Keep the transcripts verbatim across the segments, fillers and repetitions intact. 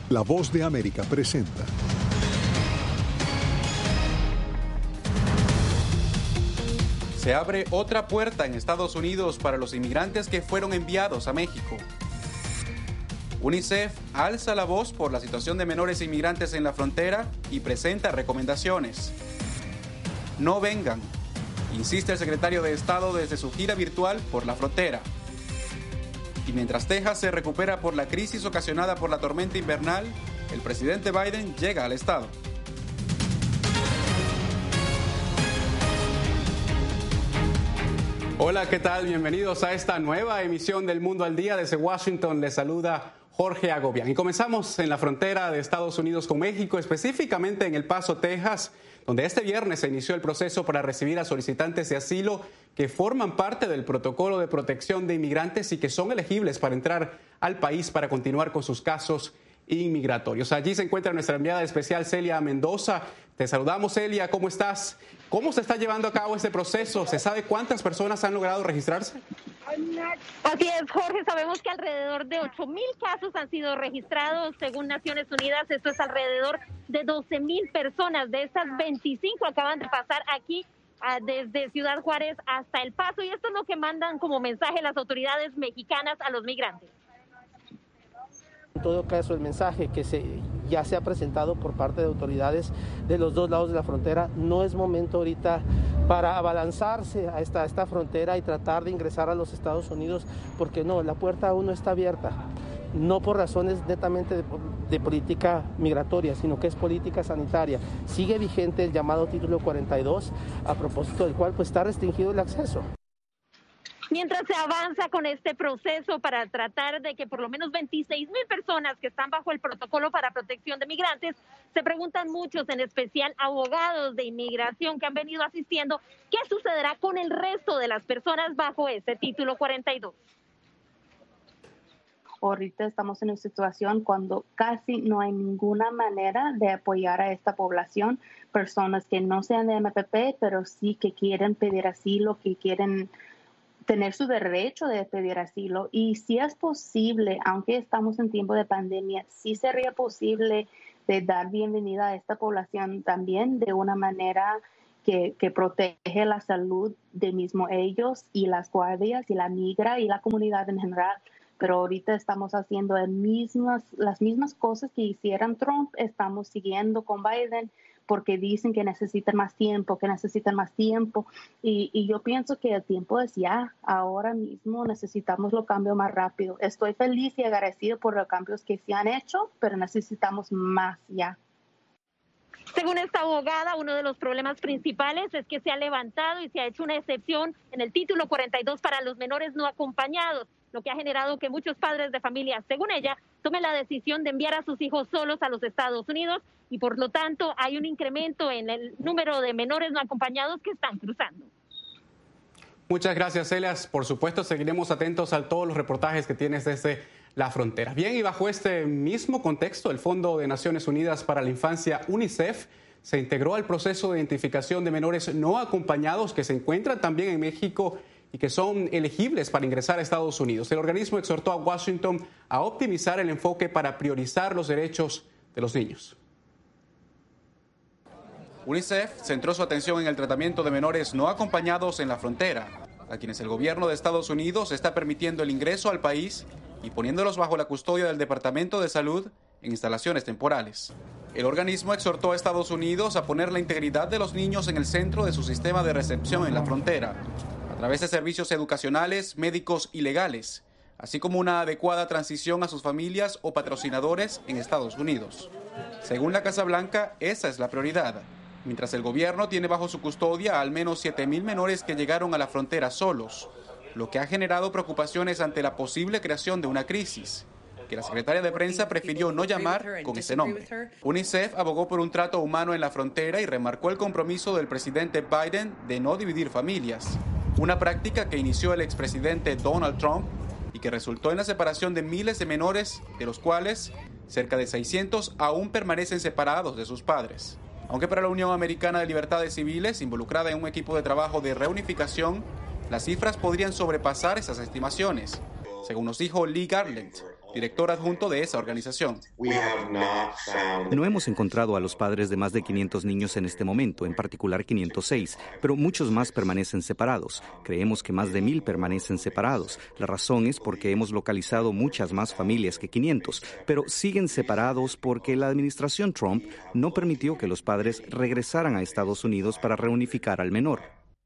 La Voz de América presenta. Se abre otra puerta en Estados Unidos para los inmigrantes que fueron enviados a México. UNICEF alza la voz por la situación de menores inmigrantes en la frontera y presenta recomendaciones. No vengan, insiste el secretario de Estado desde su gira virtual por la frontera. Y mientras Texas se recupera por la crisis ocasionada por la tormenta invernal, el presidente Biden llega al estado. Hola, ¿qué tal? Bienvenidos a esta nueva emisión del Mundo al Día. Desde Washington les saluda Jorge Agobián. Y comenzamos en la frontera de Estados Unidos con México, específicamente en El Paso, Texas, donde este viernes se inició el proceso para recibir a solicitantes de asilo que forman parte del protocolo de protección de inmigrantes y que son elegibles para entrar al país para continuar con sus casos inmigratorios. Allí se encuentra nuestra enviada especial Celia Mendoza. Te saludamos, Celia, ¿cómo estás? ¿Cómo se está llevando a cabo este proceso? ¿Se sabe cuántas personas han logrado registrarse? Así es, Jorge, sabemos que alrededor de ocho mil casos han sido registrados según Naciones Unidas. Esto es alrededor de doce mil personas. De estas, veinticinco acaban de pasar aquí uh, desde Ciudad Juárez hasta El Paso, y esto es lo que mandan como mensaje las autoridades mexicanas a los migrantes. En todo caso, el mensaje que se, ya se ha presentado por parte de autoridades de los dos lados de la frontera: no es momento ahorita para abalanzarse a esta, a esta frontera y tratar de ingresar a los Estados Unidos, porque no, la puerta aún no está abierta, no por razones netamente de, de política migratoria, sino que es política sanitaria. Sigue vigente el llamado título cuarenta y dos, a propósito del cual pues está restringido el acceso. Mientras se avanza con este proceso para tratar de que por lo menos veintiséis mil personas que están bajo el protocolo para protección de migrantes, se preguntan muchos, en especial abogados de inmigración que han venido asistiendo, ¿qué sucederá con el resto de las personas bajo ese título cuarenta y dos? Ahorita estamos en una situación cuando casi no hay ninguna manera de apoyar a esta población, personas que no sean de M P P, pero sí que quieren pedir asilo, que quieren tener su derecho de pedir asilo. Y si es posible, aunque estamos en tiempo de pandemia, sí sería posible de dar bienvenida a esta población también de una manera que, que protege la salud de mismo ellos y las guardias y la migra y la comunidad en general. Pero ahorita estamos haciendo las mismas, las mismas cosas que hicieron Trump, estamos siguiendo con Biden, porque dicen que necesitan más tiempo, que necesitan más tiempo. Y, y yo pienso que el tiempo es ya. Ahora mismo necesitamos los cambios más rápido. Estoy feliz y agradecido por los cambios que se han hecho, pero necesitamos más ya. Según esta abogada, uno de los problemas principales es que se ha levantado y se ha hecho una excepción en el título cuarenta y dos para los menores no acompañados, lo que ha generado que muchos padres de familia, según ella, tomen la decisión de enviar a sus hijos solos a los Estados Unidos, y por lo tanto hay un incremento en el número de menores no acompañados que están cruzando. Muchas gracias, Celia. Por supuesto, seguiremos atentos a todos los reportajes que tienes desde la frontera. Bien, y bajo este mismo contexto, el Fondo de Naciones Unidas para la Infancia, UNICEF, se integró al proceso de identificación de menores no acompañados que se encuentran también en México y que son elegibles para ingresar a Estados Unidos. El organismo exhortó a Washington a optimizar el enfoque para priorizar los derechos de los niños. UNICEF centró su atención en el tratamiento de menores no acompañados en la frontera, a quienes el gobierno de Estados Unidos está permitiendo el ingreso al país y poniéndolos bajo la custodia del Departamento de Salud en instalaciones temporales. El organismo exhortó a Estados Unidos a poner la integridad de los niños en el centro de su sistema de recepción en la frontera, a través de servicios educacionales, médicos y legales, así como una adecuada transición a sus familias o patrocinadores en Estados Unidos. Según la Casa Blanca, esa es la prioridad, mientras el gobierno tiene bajo su custodia a al menos siete mil menores que llegaron a la frontera solos, lo que ha generado preocupaciones ante la posible creación de una crisis, que la secretaria de prensa prefirió no llamar con ese nombre. UNICEF abogó por un trato humano en la frontera y remarcó el compromiso del presidente Biden de no dividir familias, una práctica que inició el expresidente Donald Trump y que resultó en la separación de miles de menores, de los cuales cerca de seiscientos aún permanecen separados de sus padres. Aunque para la Unión Americana de Libertades Civiles, involucrada en un equipo de trabajo de reunificación, las cifras podrían sobrepasar esas estimaciones, según nos dijo Lee Garland, director adjunto de esa organización. No hemos encontrado a los padres de más de quinientos niños en este momento, en particular quinientos seis, pero muchos más permanecen separados. Creemos que más de mil permanecen separados. La razón es porque hemos localizado muchas más familias que quinientos, pero siguen separados porque la administración Trump no permitió que los padres regresaran a Estados Unidos para reunificar al menor.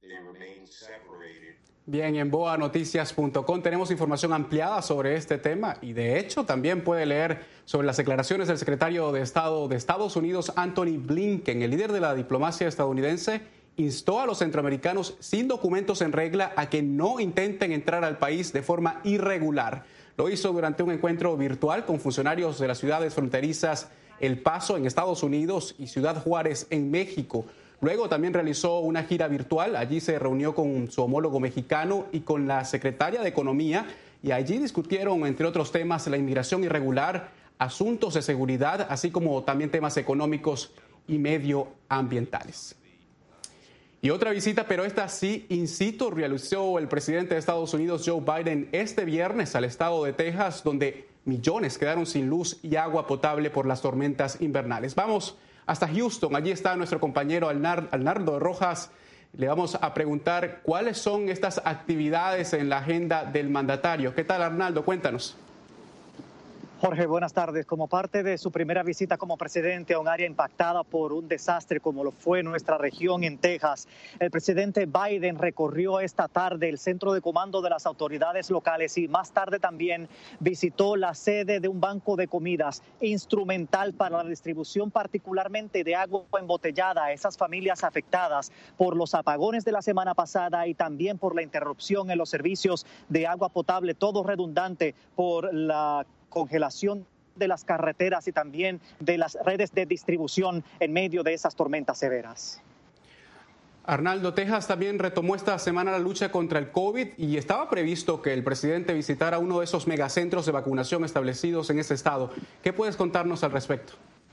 Bien, en boa noticias punto com tenemos información ampliada sobre este tema y de hecho también puede leer sobre las declaraciones del secretario de Estado de Estados Unidos, Anthony Blinken. El líder de la diplomacia estadounidense instó a los centroamericanos sin documentos en regla a que no intenten entrar al país de forma irregular. Lo hizo durante un encuentro virtual con funcionarios de las ciudades fronterizas El Paso en Estados Unidos y Ciudad Juárez en México. Luego también realizó una gira virtual. Allí se reunió con su homólogo mexicano y con la secretaria de Economía y allí discutieron, entre otros temas, la inmigración irregular, asuntos de seguridad, así como también temas económicos y medioambientales. Y otra visita, pero esta sí in situ, realizó el presidente de Estados Unidos, Joe Biden, este viernes al estado de Texas, donde millones quedaron sin luz y agua potable por las tormentas invernales. Vamos hasta Houston, allí está nuestro compañero Arnaldo Rojas. Le vamos a preguntar cuáles son estas actividades en la agenda del mandatario. ¿Qué tal, Arnaldo? Cuéntanos. Jorge, buenas tardes. Como parte de su primera visita como presidente a un área impactada por un desastre como lo fue nuestra región en Texas, el presidente Biden recorrió esta tarde el centro de comando de las autoridades locales y más tarde también visitó la sede de un banco de comidas instrumental para la distribución particularmente de agua embotellada a esas familias afectadas por los apagones de la semana pasada y también por la interrupción en los servicios de agua potable, todo redundante por la congelación de las carreteras y también de las redes de distribución en medio de esas tormentas severas. Arnaldo, Texas también retomó esta semana la lucha contra el COVID y estaba previsto que el presidente visitara uno de esos megacentros de vacunación establecidos en ese estado. ¿Qué puedes contarnos al respecto?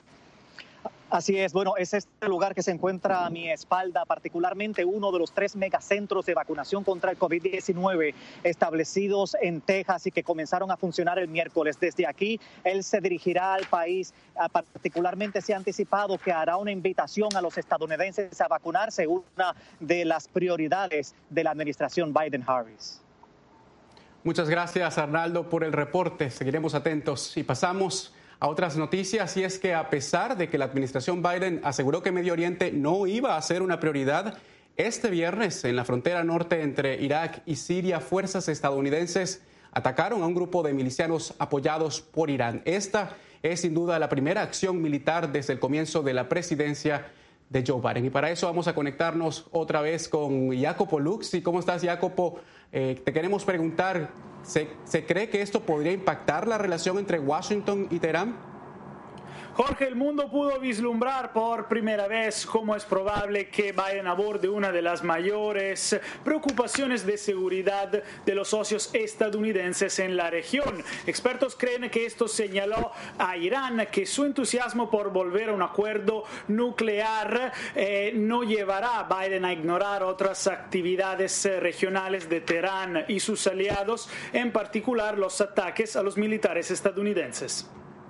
Así es, bueno, es este lugar que se encuentra a mi espalda, particularmente uno de los tres megacentros de vacunación contra el COVID diecinueve establecidos en Texas y que comenzaron a funcionar el miércoles. Desde aquí, él se dirigirá al país. Particularmente se ha anticipado que hará una invitación a los estadounidenses a vacunarse, una de las prioridades de la administración Biden-Harris. Muchas gracias, Arnaldo, por el reporte. Seguiremos atentos y pasamos a otras noticias, y es que a pesar de que la administración Biden aseguró que Medio Oriente no iba a ser una prioridad, este viernes en la frontera norte entre Irak y Siria, fuerzas estadounidenses atacaron a un grupo de milicianos apoyados por Irán. Esta es sin duda la primera acción militar desde el comienzo de la presidencia de Joe Biden. Y para eso vamos a conectarnos otra vez con Jacopo Luzzi. ¿Cómo estás, Jacopo? Eh, te queremos preguntar, ¿se, ¿se cree que esto podría impactar la relación entre Washington y Teherán? Jorge, el mundo pudo vislumbrar por primera vez cómo es probable que Biden aborde una de las mayores preocupaciones de seguridad de los socios estadounidenses en la región. Expertos creen que esto señaló a Irán, que su entusiasmo por volver a un acuerdo nuclear eh, no llevará a Biden a ignorar otras actividades regionales de Teherán y sus aliados, en particular los ataques a los militares estadounidenses.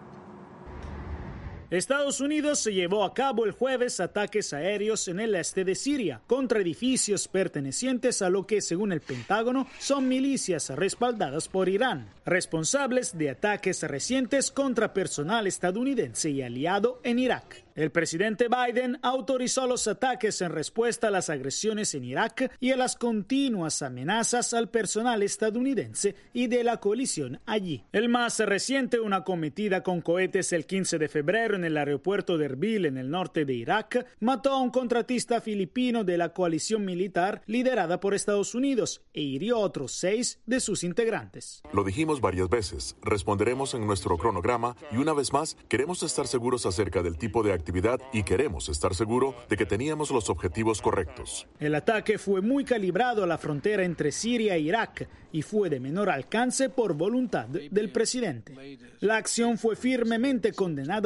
Estados Unidos se llevó a cabo el jueves ataques aéreos en el este de Siria contra edificios pertenecientes a lo que, según el Pentágono, son milicias respaldadas por Irán, responsables de ataques recientes contra personal estadounidense y aliado en Irak. El presidente Biden autorizó los ataques en respuesta a las agresiones en Irak y a las continuas amenazas al personal estadounidense y de la coalición allí. El más reciente, una cometida con cohetes el quince de febrero en el aeropuerto de Erbil, en el norte de Irak, mató a un contratista filipino de la coalición militar liderada por Estados Unidos e hirió a otros seis de sus integrantes. Lo dijimos varias veces, responderemos en nuestro cronograma y una vez más queremos estar seguros acerca del tipo de actividad y queremos estar seguros de que teníamos los objetivos correctos. El ataque fue muy calibrado a la frontera entre Siria e Irak y fue de menor alcance por voluntad del presidente. La acción fue firmemente condenada por Rusia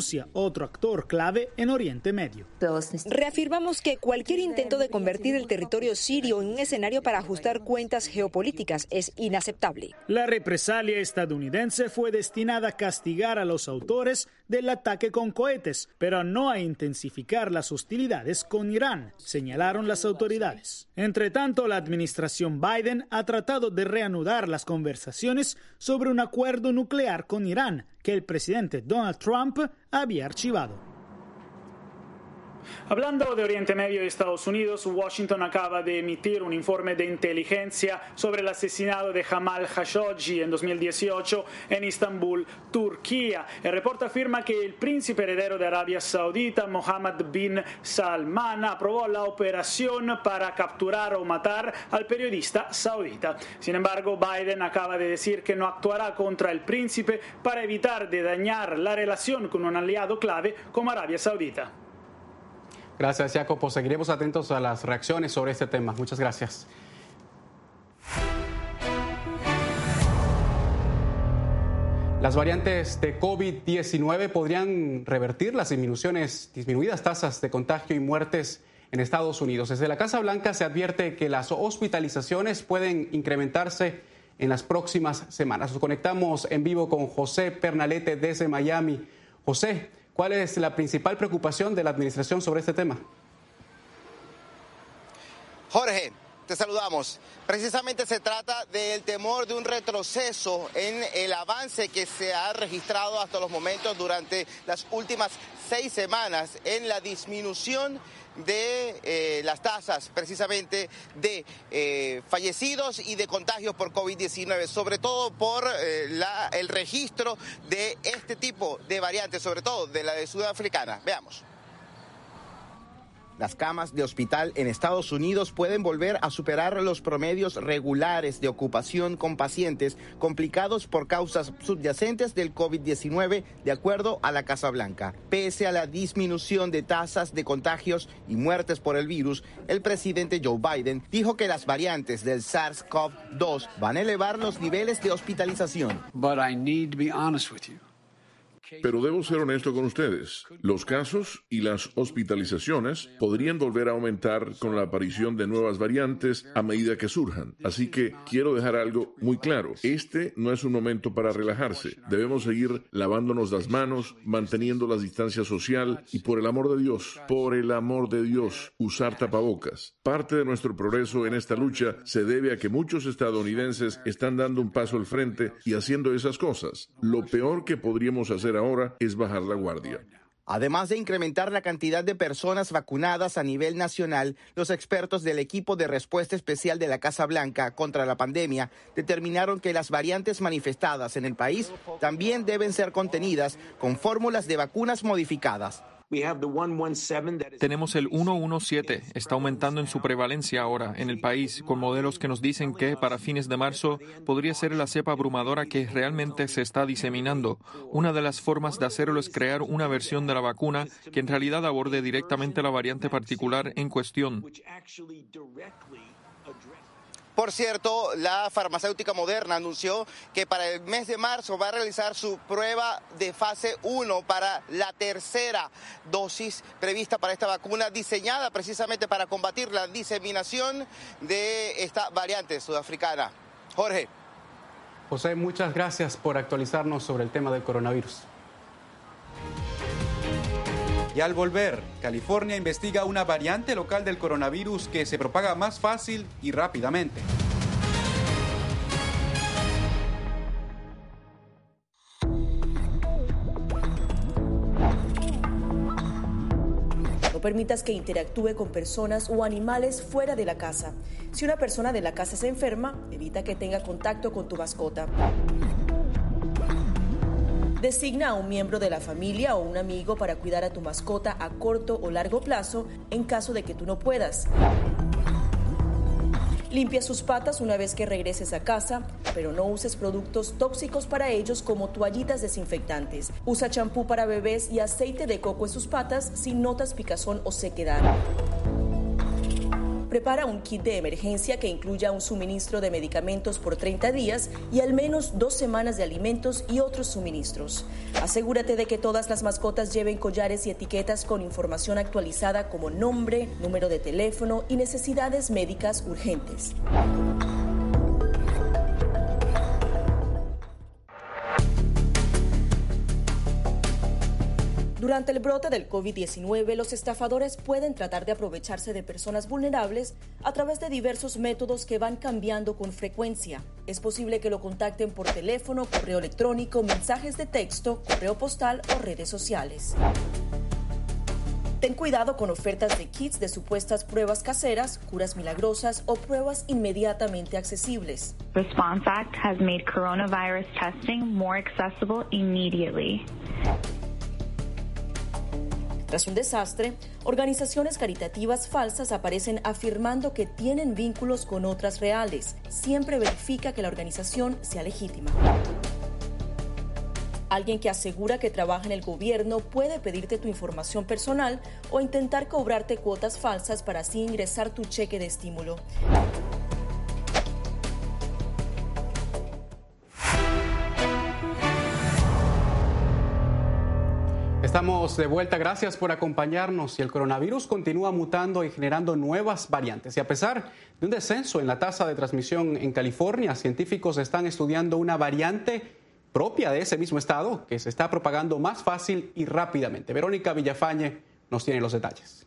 Rusia, otro actor clave en Oriente Medio. Reafirmamos que cualquier intento de convertir el territorio sirio en un escenario para ajustar cuentas geopolíticas es inaceptable. La represalia estadounidense fue destinada a castigar a los autores del ataque con cohetes, pero no a intensificar las hostilidades con Irán, señalaron las autoridades. Entre tanto, la administración Biden ha tratado de reanudar las conversaciones sobre un acuerdo nuclear con Irán, que el presidente Donald Trump había archivado. Hablando de Oriente Medio y Estados Unidos, Washington acaba de emitir un informe de inteligencia sobre el asesinato de Jamal Khashoggi en dos mil dieciocho en Estambul, Turquía. El reporte afirma que el príncipe heredero de Arabia Saudita, Mohammed bin Salman, aprobó la operación para capturar o matar al periodista saudita. Sin embargo, Biden acaba de decir que no actuará contra el príncipe para evitar de dañar la relación con un aliado clave como Arabia Saudita. Gracias, Jacopo. Seguiremos atentos a las reacciones sobre este tema. Muchas gracias. Las variantes de COVID diecinueve podrían revertir las disminuciones, disminuidas tasas de contagio y muertes en Estados Unidos. Desde la Casa Blanca se advierte que las hospitalizaciones pueden incrementarse en las próximas semanas. Nos conectamos en vivo con José Pernalete desde Miami. José, ¿cuál es la principal preocupación de la administración sobre este tema? Jorge, te saludamos. Precisamente se trata del temor de un retroceso en el avance que se ha registrado hasta los momentos durante las últimas seis semanas en la disminución de eh, las tasas precisamente de eh, fallecidos y de contagios por COVID diecinueve, sobre todo por eh, la, el registro de este tipo de variantes, sobre todo de la de sudafricana. Veamos. Las camas de hospital en Estados Unidos pueden volver a superar los promedios regulares de ocupación con pacientes complicados por causas subyacentes del COVID diecinueve, de acuerdo a la Casa Blanca. Pese a la disminución de tasas de contagios y muertes por el virus, el presidente Joe Biden dijo que las variantes del SARS CoV dos van a elevar los niveles de hospitalización. But I need to be honest with you. Pero debo ser honesto con ustedes. Los casos y las hospitalizaciones podrían volver a aumentar con la aparición de nuevas variantes a medida que surjan. Así que quiero dejar algo muy claro. Este no es un momento para relajarse. Debemos seguir lavándonos las manos, manteniendo la distancia social y, por el amor de Dios, por el amor de Dios, usar tapabocas. Parte de nuestro progreso en esta lucha se debe a que muchos estadounidenses están dando un paso al frente y haciendo esas cosas. Lo peor que podríamos hacer ahora es bajar la guardia. Además de incrementar la cantidad de personas vacunadas a nivel nacional, los expertos del equipo de respuesta especial de la Casa Blanca contra la pandemia determinaron que las variantes manifestadas en el país también deben ser contenidas con fórmulas de vacunas modificadas. Tenemos el ciento diecisiete, está aumentando en su prevalencia ahora en el país, con modelos que nos dicen que para fines de marzo podría ser la cepa abrumadora que realmente se está diseminando. Una de las formas de hacerlo es crear una versión de la vacuna que en realidad aborde directamente la variante particular en cuestión. Por cierto, la farmacéutica Moderna anunció que para el mes de marzo va a realizar su prueba de fase uno para la tercera dosis prevista para esta vacuna, diseñada precisamente para combatir la diseminación de esta variante sudafricana. Jorge. José, muchas gracias por actualizarnos sobre el tema del coronavirus. Y al volver, California investiga una variante local del coronavirus que se propaga más fácil y rápidamente. No permitas que interactúe con personas o animales fuera de la casa. Si una persona de la casa se enferma, evita que tenga contacto con tu mascota. Designa a un miembro de la familia o un amigo para cuidar a tu mascota a corto o largo plazo en caso de que tú no puedas. Limpia sus patas una vez que regreses a casa, pero no uses productos tóxicos para ellos como toallitas desinfectantes. Usa champú para bebés y aceite de coco en sus patas si notas picazón o sequedad. Prepara un kit de emergencia que incluya un suministro de medicamentos por treinta días y al menos dos semanas de alimentos y otros suministros. Asegúrate de que todas las mascotas lleven collares y etiquetas con información actualizada como nombre, número de teléfono y necesidades médicas urgentes. Durante el brote del COVID diecinueve, los estafadores pueden tratar de aprovecharse de personas vulnerables a través de diversos métodos que van cambiando con frecuencia. Es posible que lo contacten por teléfono, correo electrónico, mensajes de texto, correo postal o redes sociales. Ten cuidado con ofertas de kits de supuestas pruebas caseras, curas milagrosas o pruebas inmediatamente accesibles. Response Act has made coronavirus testing more accessible immediately. Tras un desastre, organizaciones caritativas falsas aparecen afirmando que tienen vínculos con otras reales. Siempre verifica que la organización sea legítima. Alguien que asegura que trabaja en el gobierno puede pedirte tu información personal o intentar cobrarte cuotas falsas para así ingresar tu cheque de estímulo. Estamos de vuelta, gracias por acompañarnos. Y el coronavirus continúa mutando y generando nuevas variantes. Y a pesar de un descenso en la tasa de transmisión en California, científicos están estudiando una variante propia de ese mismo estado que se está propagando más fácil y rápidamente. Verónica Villafañe nos tiene los detalles.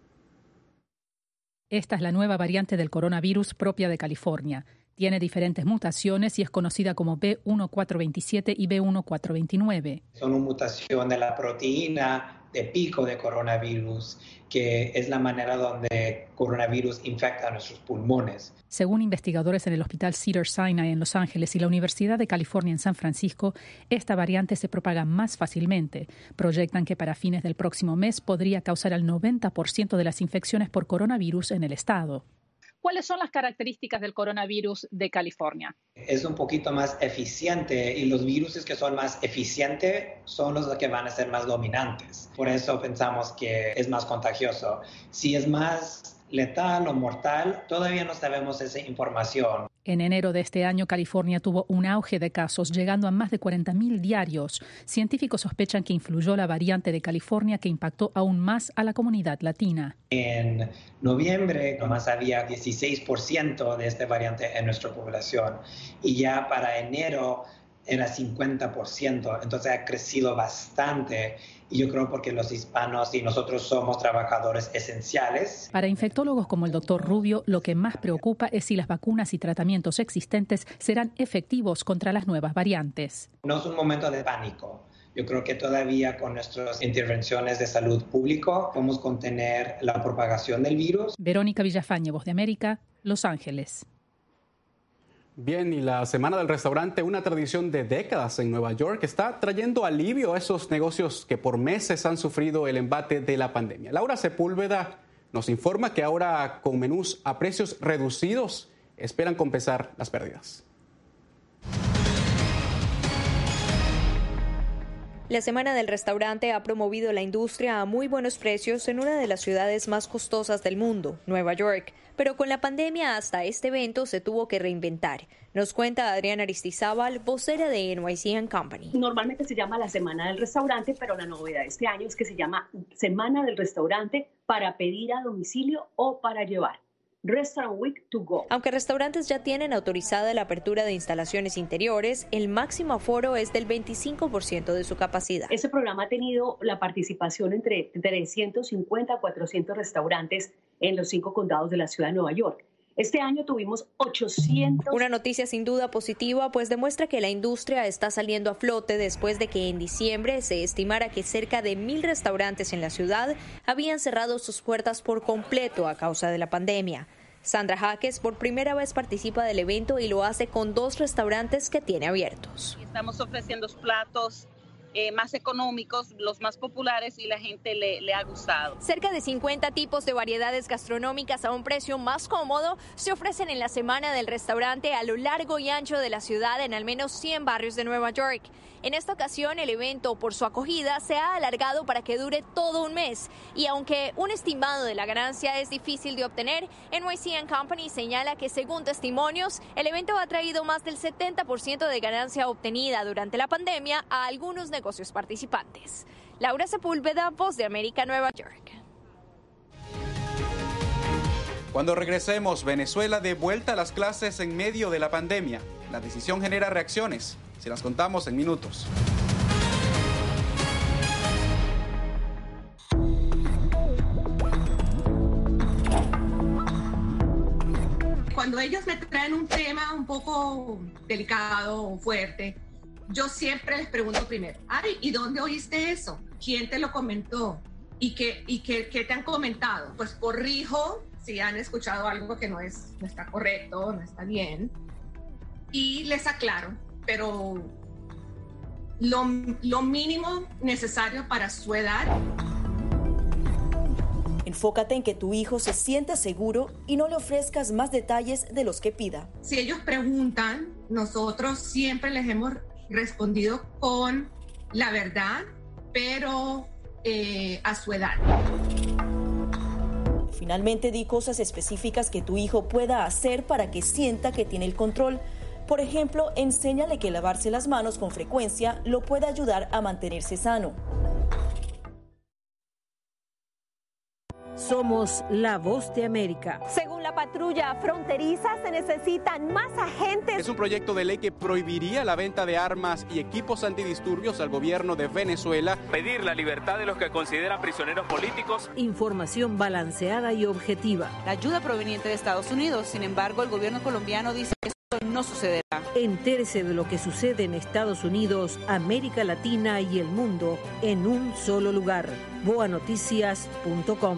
Esta es la nueva variante del coronavirus propia de California. Tiene diferentes mutaciones y es conocida como B uno cuatro veintisiete y B uno cuatro veintinueve. Son una mutación de la proteína de pico de coronavirus, que es la manera donde coronavirus infecta a nuestros pulmones. Según investigadores en el Hospital Cedars-Sinai en Los Ángeles y la Universidad de California en San Francisco, esta variante se propaga más fácilmente. Proyectan que para fines del próximo mes podría causar el noventa por ciento de las infecciones por coronavirus en el estado. ¿Cuáles son las características del coronavirus de California? Es un poquito más eficiente y los virus que son más eficientes son los que van a ser más dominantes. Por eso pensamos que es más contagioso. Si es más letal o mortal, todavía no sabemos esa información. En enero de este año, California tuvo un auge de casos, llegando a más de cuarenta mil diarios. Científicos sospechan que influyó la variante de California que impactó aún más a la comunidad latina. En noviembre, nomás había dieciséis por ciento de esta variante en nuestra población y ya para enero era cincuenta por ciento. Entonces ha crecido bastante. Y yo creo porque los hispanos y nosotros somos trabajadores esenciales. Para infectólogos como el doctor Rubio, lo que más preocupa es si las vacunas y tratamientos existentes serán efectivos contra las nuevas variantes. No es un momento de pánico. Yo creo que todavía con nuestras intervenciones de salud pública podemos contener la propagación del virus. Verónica Villafañe, Voz de América, Los Ángeles. Bien, y la Semana del Restaurante, una tradición de décadas en Nueva York, está trayendo alivio a esos negocios que por meses han sufrido el embate de la pandemia. Laura Sepúlveda nos informa que ahora con menús a precios reducidos esperan compensar las pérdidas. La Semana del Restaurante ha promovido la industria a muy buenos precios en una de las ciudades más costosas del mundo, Nueva York. Pero con la pandemia hasta este evento se tuvo que reinventar. Nos cuenta Adriana Aristizábal, vocera de N Y C and Company. Normalmente se llama la Semana del Restaurante, pero la novedad de este año es que se llama Semana del Restaurante para pedir a domicilio o para llevar. Restaurant Week to Go. Aunque restaurantes ya tienen autorizada la apertura de instalaciones interiores, el máximo aforo es del veinticinco por ciento de su capacidad. Este programa ha tenido la participación entre trescientos cincuenta a cuatrocientos restaurantes en los cinco condados de la ciudad de Nueva York. Este año tuvimos ochocientos. Una noticia sin duda positiva, pues demuestra que la industria está saliendo a flote después de que en diciembre se estimara que cerca de mil restaurantes en la ciudad habían cerrado sus puertas por completo a causa de la pandemia. Sandra Jaques por primera vez participa del evento y lo hace con dos restaurantes que tiene abiertos. Estamos ofreciendo platos Eh, más económicos, los más populares, y la gente le, le ha gustado. Cerca de cincuenta tipos de variedades gastronómicas a un precio más cómodo se ofrecen en la Semana del Restaurante a lo largo y ancho de la ciudad en al menos cien barrios de Nueva York. En esta ocasión, el evento, por su acogida, se ha alargado para que dure todo un mes. Y aunque un estimado de la ganancia es difícil de obtener, N Y C and Company señala que, según testimonios, el evento ha traído más del setenta por ciento de ganancia obtenida durante la pandemia a algunos negocios participantes. Laura Sepúlveda, Voz de América, Nueva York. Cuando regresemos, Venezuela de vuelta a las clases en medio de la pandemia. La decisión genera reacciones. Se las contamos en minutos. Cuando ellos me traen un tema un poco delicado o fuerte, yo siempre les pregunto primero, ay, ¿y dónde oíste eso? ¿Quién te lo comentó? ¿Y qué, y qué, qué te han comentado? Pues corrijo si han escuchado algo que no, es, no está correcto, no está bien, y les aclaro, pero lo, lo mínimo necesario para su edad. Enfócate en que tu hijo se sienta seguro y no le ofrezcas más detalles de los que pida. Si ellos preguntan, nosotros siempre les hemos respondido con la verdad, pero eh, a su edad. Finalmente, di cosas específicas que tu hijo pueda hacer para que sienta que tiene el control. Por ejemplo, enséñale que lavarse las manos con frecuencia lo puede ayudar a mantenerse sano. Somos la Voz de América. Según la patrulla fronteriza, se necesitan más agentes. Es un proyecto de ley que prohibiría la venta de armas y equipos antidisturbios al gobierno de Venezuela. Pedir la libertad de los que consideran prisioneros políticos. Información balanceada y objetiva. La ayuda proveniente de Estados Unidos, sin embargo, el gobierno colombiano dice que esto no sucederá. Entérese de lo que sucede en Estados Unidos, América Latina y el mundo en un solo lugar. boa noticias punto com.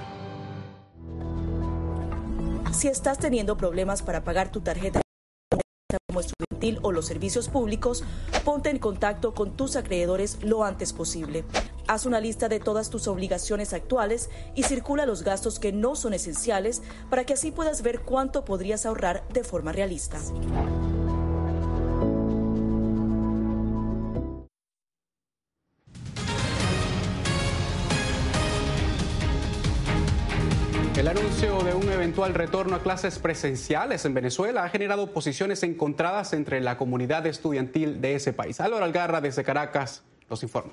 Si estás teniendo problemas para pagar tu tarjeta como estudiantil o los servicios públicos, ponte en contacto con tus acreedores lo antes posible. Haz una lista de todas tus obligaciones actuales y circula los gastos que no son esenciales para que así puedas ver cuánto podrías ahorrar de forma realista. El anuncio de un eventual retorno a clases presenciales en Venezuela ha generado posiciones encontradas entre la comunidad estudiantil de ese país. Álvaro Algarra, desde Caracas, nos informa.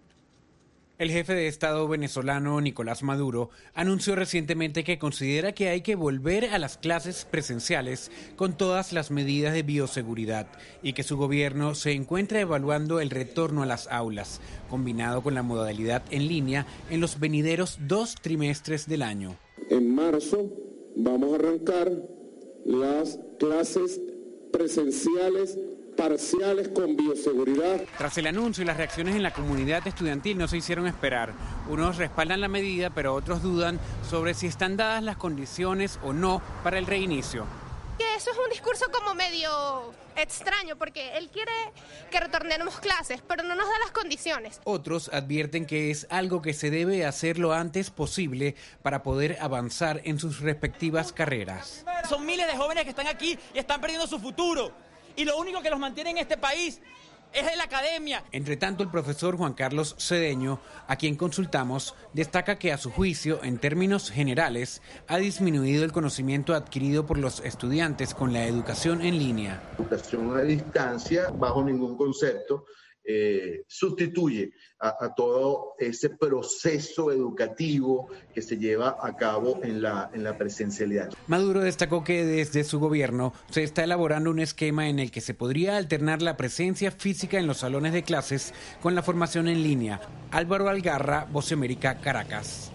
El jefe de Estado venezolano, Nicolás Maduro, anunció recientemente que considera que hay que volver a las clases presenciales con todas las medidas de bioseguridad y que su gobierno se encuentra evaluando el retorno a las aulas, combinado con la modalidad en línea en los venideros dos trimestres del año. En marzo vamos a arrancar las clases presenciales parciales con bioseguridad. Tras el anuncio, las reacciones en la comunidad estudiantil no se hicieron esperar. Unos respaldan la medida, pero otros dudan sobre si están dadas las condiciones o no para el reinicio. Que eso es un discurso como medio extraño, porque él quiere que retornemos clases, pero no nos da las condiciones. Otros advierten que es algo que se debe hacer lo antes posible para poder avanzar en sus respectivas carreras. Son miles de jóvenes que están aquí y están perdiendo su futuro. Y lo único que los mantiene en este país es la academia. Entre tanto, el profesor Juan Carlos Cedeño, a quien consultamos, destaca que a su juicio, en términos generales, ha disminuido el conocimiento adquirido por los estudiantes con la educación en línea. Educación a distancia, bajo ningún concepto, eh, sustituye a, a todo ese proceso educativo que se lleva a cabo en la, en la presencialidad. Maduro destacó que desde su gobierno se está elaborando un esquema en el que se podría alternar la presencia física en los salones de clases con la formación en línea. Álvaro Algarra, Voz de América, Caracas.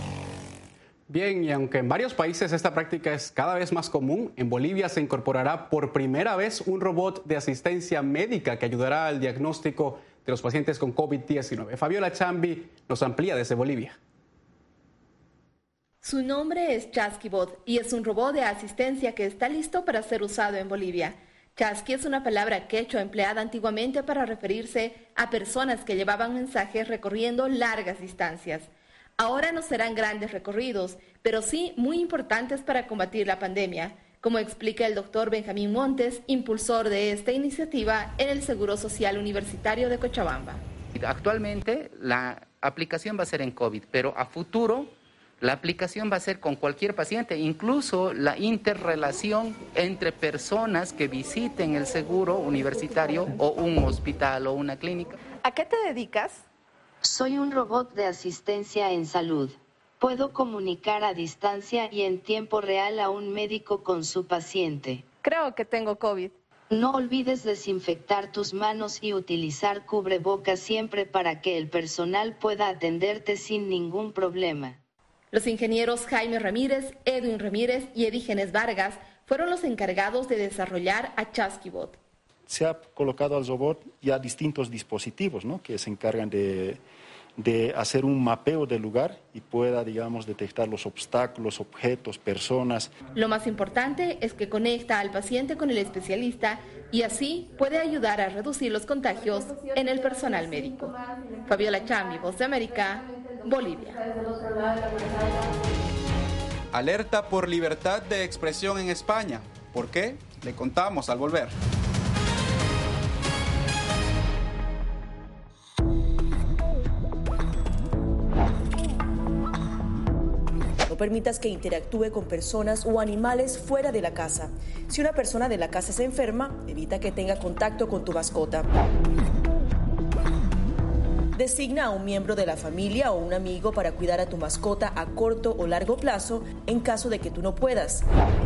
Bien, y aunque en varios países esta práctica es cada vez más común, en Bolivia se incorporará por primera vez un robot de asistencia médica que ayudará al diagnóstico de los pacientes con COVID diecinueve. Fabiola Chambi nos amplía desde Bolivia. Su nombre es Chasquibot y es un robot de asistencia que está listo para ser usado en Bolivia. Chasqui es una palabra quechua empleada antiguamente para referirse a personas que llevaban mensajes recorriendo largas distancias. Ahora no serán grandes recorridos, pero sí muy importantes para combatir la pandemia, como explica el doctor Benjamín Montes, impulsor de esta iniciativa en el Seguro Social Universitario de Cochabamba. Actualmente la aplicación va a ser en COVID, pero a futuro la aplicación va a ser con cualquier paciente, incluso la interrelación entre personas que visiten el seguro universitario o un hospital o una clínica. ¿A qué te dedicas? Soy un robot de asistencia en salud. Puedo comunicar a distancia y en tiempo real a un médico con su paciente. Creo que tengo COVID. No olvides desinfectar tus manos y utilizar cubrebocas siempre para que el personal pueda atenderte sin ningún problema. Los ingenieros Jaime Ramírez, Edwin Ramírez y Edígenes Vargas fueron los encargados de desarrollar a Chasquibot. Se ha colocado al robot ya distintos dispositivos, ¿no?, que se encargan de, de hacer un mapeo del lugar y pueda, digamos, detectar los obstáculos, objetos, personas. Lo más importante es que conecta al paciente con el especialista y así puede ayudar a reducir los contagios en el personal médico. Fabiola Chambi, Voz de América, Bolivia. Alerta por libertad de expresión en España. ¿Por qué? Le contamos al volver. No permitas que interactúe con personas o animales fuera de la casa. Si una persona de la casa se enferma, evita que tenga contacto con tu mascota. Designa a un miembro de la familia o un amigo para cuidar a tu mascota a corto o largo plazo en caso de que tú no puedas.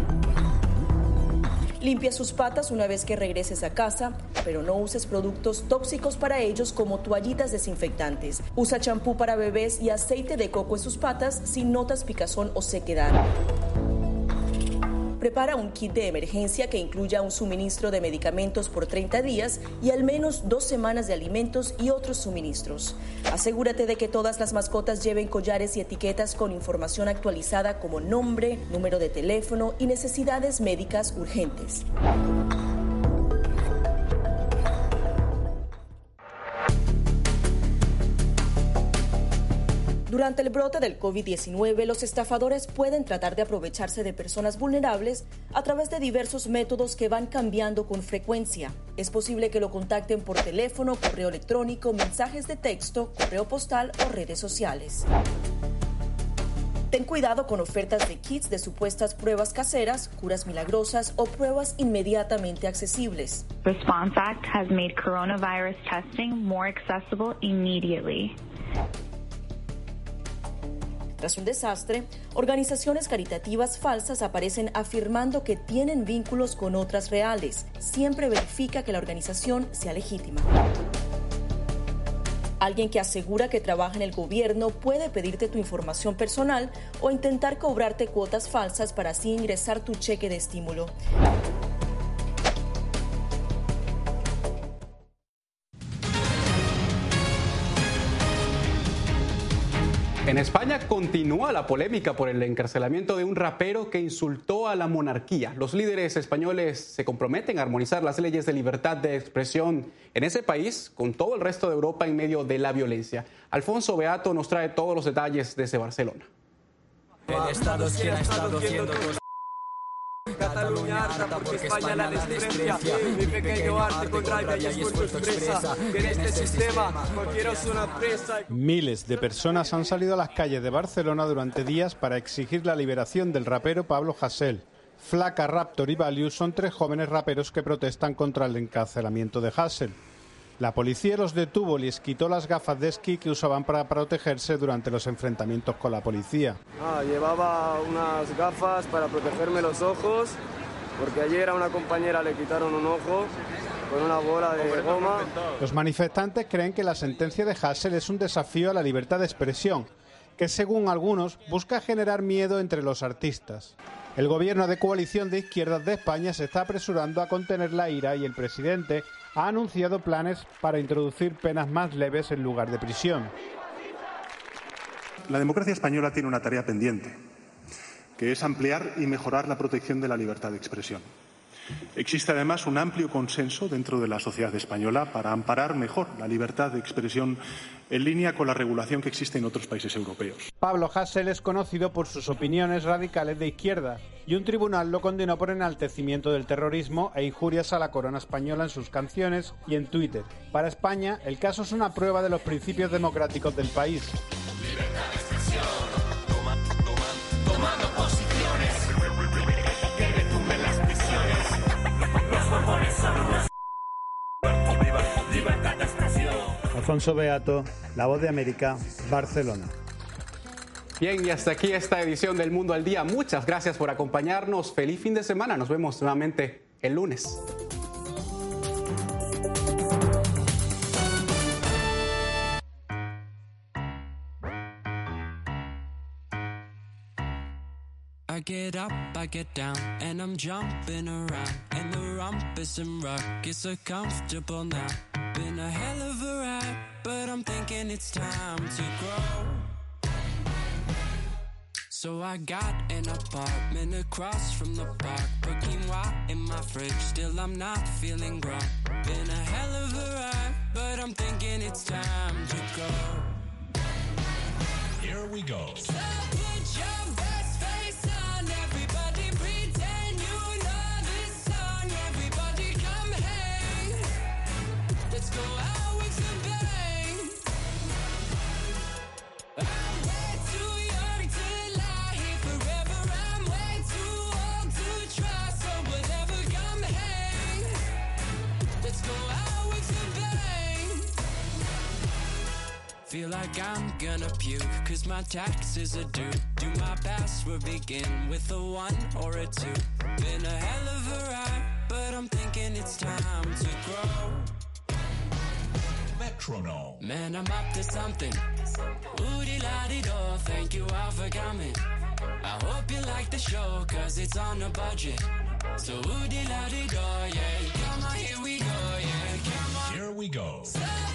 Limpia sus patas una vez que regreses a casa, pero no uses productos tóxicos para ellos como toallitas desinfectantes. Usa champú para bebés y aceite de coco en sus patas si notas picazón o sequedad. Prepara un kit de emergencia que incluya un suministro de medicamentos por treinta días y al menos dos semanas de alimentos y otros suministros. Asegúrate de que todas las mascotas lleven collares y etiquetas con información actualizada como nombre, número de teléfono y necesidades médicas urgentes. Durante el brote del COVID diecinueve, los estafadores pueden tratar de aprovecharse de personas vulnerables a través de diversos métodos que van cambiando con frecuencia. Es posible que lo contacten por teléfono, correo electrónico, mensajes de texto, correo postal o redes sociales. Ten cuidado con ofertas de kits de supuestas pruebas caseras, curas milagrosas o pruebas inmediatamente accesibles. Response Act has made coronavirus testing more accessible immediately. Tras un desastre, organizaciones caritativas falsas aparecen afirmando que tienen vínculos con otras reales. Siempre verifica que la organización sea legítima. Alguien que asegura que trabaja en el gobierno puede pedirte tu información personal o intentar cobrarte cuotas falsas para así ingresar tu cheque de estímulo. En España continúa la polémica por el encarcelamiento de un rapero que insultó a la monarquía. Los líderes españoles se comprometen a armonizar las leyes de libertad de expresión en ese país con todo el resto de Europa en medio de la violencia. Alfonso Beato nos trae todos los detalles desde Barcelona. El Estado es quien ha estado haciendo Cataluña harta porque España la desprecia. Mi pequeño arte con rabia y esfuerzo expresa que en este sistema cualquiera es una presa. Miles de personas han salido a las calles de Barcelona durante días para exigir la liberación del rapero Pablo Hasél. Flaca, Raptor y Valius son tres jóvenes raperos que protestan contra el encarcelamiento de Hasél. La policía los detuvo y les quitó las gafas de esquí que usaban para protegerse durante los enfrentamientos con la policía. Ah, llevaba unas gafas para protegerme los ojos, porque ayer a una compañera le quitaron un ojo con una bola de goma. Los manifestantes creen que la sentencia de Hasél es un desafío a la libertad de expresión, que según algunos busca generar miedo entre los artistas. El gobierno de coalición de izquierdas de España se está apresurando a contener la ira y el presidente ha anunciado planes para introducir penas más leves en lugar de prisión. La democracia española tiene una tarea pendiente, que es ampliar y mejorar la protección de la libertad de expresión. Existe además un amplio consenso dentro de la sociedad española para amparar mejor la libertad de expresión en línea con la regulación que existe en otros países europeos. Pablo Hasél es conocido por sus opiniones radicales de izquierda y un tribunal lo condenó por enaltecimiento del terrorismo e injurias a la corona española en sus canciones y en Twitter. Para España, el caso es una prueba de los principios democráticos del país. Libertad de expresión, toma, toma, tomando posiciones, que retumben las prisiones, los bombones son unos viva, libertad de expresión. Alfonso Beato, La Voz de América, Barcelona. Bien, y hasta aquí esta edición del Mundo al Día. Muchas gracias por acompañarnos. Feliz fin de semana. Nos vemos nuevamente el lunes. I get up, I get down, and I'm jumping around, and the rumpus and ruckus are comfortable now. Been a hell of a ride, but I'm thinking it's time to grow. So I got an apartment across from the park, put quinoa in my fridge, still I'm not feeling grown. Been a hell of a ride, but I'm thinking it's time to go. Here we go. So put your best face on, everybody pretend you know this song. Everybody come hang, let's go out with a bang. I'm way too young to lie here forever, I'm way too old to try. So whatever, come hang, let's go out with a bang. Feel like I'm gonna puke, cause my taxes are due. Do my password begin with a one or a two? Been a hell of a ride, but I'm thinking it's time to grow. Metronome. Man, I'm up to something. Oodie-la-dee-do, thank you all for coming. I hope you like the show, cause it's on a budget. So oodie-la-dee-do, yeah, come on, here we go, yeah, come on. Here we go. So